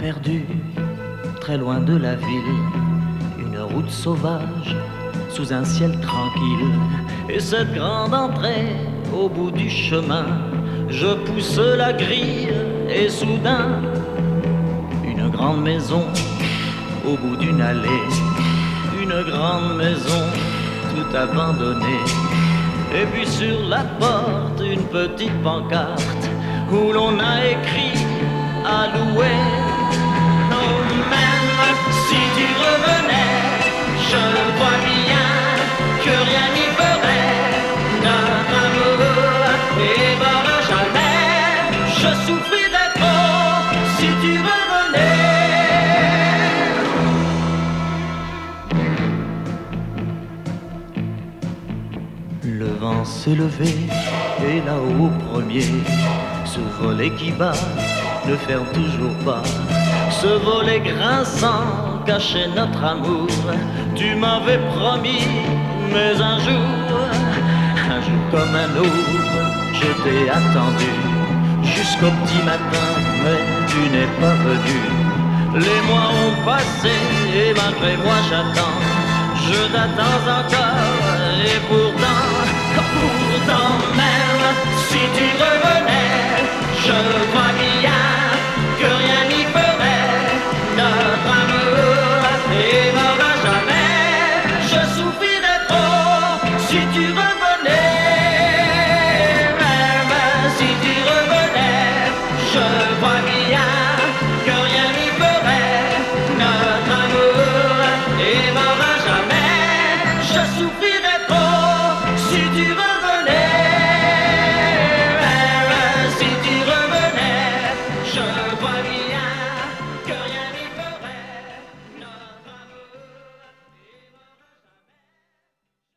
perdu, très loin de la ville, une route sauvage, sous un ciel tranquille. Et cette grande entrée, au bout du chemin, je pousse la grille et soudain, une grande maison, au bout d'une allée, une grande maison, tout abandonnée. Et puis sur la porte, une petite pancarte, où l'on a écrit à louer. Oh, même si tu revenais, je vois bien que rien n'y ferait. Notre amour n'évoluera jamais. Je souffrirais trop si tu revenais. Le vent s'est levé et là-haut au premier, ce volet qui bat ne ferme toujours pas. Ce volet grinçant cachait notre amour. Tu m'avais promis, mais un jour comme un autre, je t'ai attendu jusqu'au petit matin, mais tu n'es pas venu. Les mois ont passé et malgré moi j'attends. Je t'attends encore et pourtant même si tu revenais, je crois bien que rien n'y ferait. Notre amour n'évoluera jamais. Je souffrirais trop si tu revenais. Même si tu revenais, je crois bien que rien n'y ferait. Notre amour n'évoluera jamais. Je souffrirais